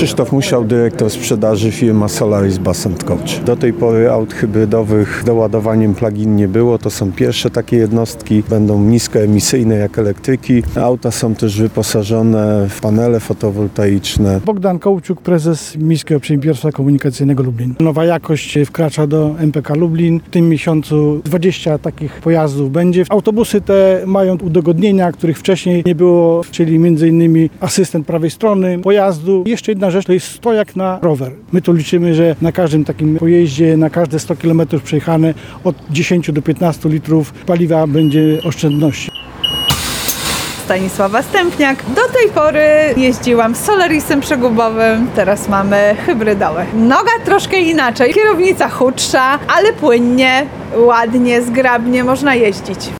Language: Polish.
Krzysztof Musiał, dyrektor sprzedaży firma Solaris Bus & Coach. Do tej pory aut hybrydowych z doładowaniem plug-in nie było. To są pierwsze takie jednostki. Będą niskoemisyjne jak elektryki. Auta są też wyposażone w panele fotowoltaiczne. Bogdan Kołczuk, prezes Miejskiego Przedsiębiorstwa Komunikacyjnego Lublin. Nowa jakość wkracza do MPK Lublin. W tym miesiącu 20 takich pojazdów będzie. Autobusy te mają udogodnienia, których wcześniej nie było, czyli m.in. asystent prawej strony pojazdu. Jeszcze jedna rzecz, to jest stojak na rower. My tu liczymy, że na każdym takim pojeździe, na każde 100 km przejechane od 10 do 15 litrów paliwa będzie oszczędności. Stanisława Stępniak. Do tej pory jeździłam Solarisem przegubowym, teraz mamy hybrydowe. Noga troszkę inaczej, kierownica chudsza, ale płynnie, ładnie, zgrabnie można jeździć.